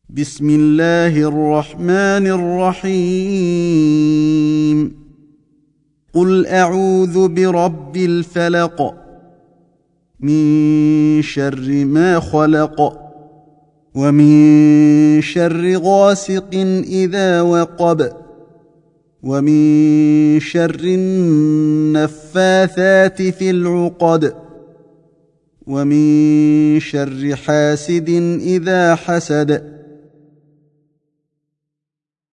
بسم الله الرحمن الرحيم قل أعوذ برب الفلق من شر ما خلق ومن شر غاسق إذا وقب ومن شر النفاثات في العقد ومن شر حاسد إذا حسد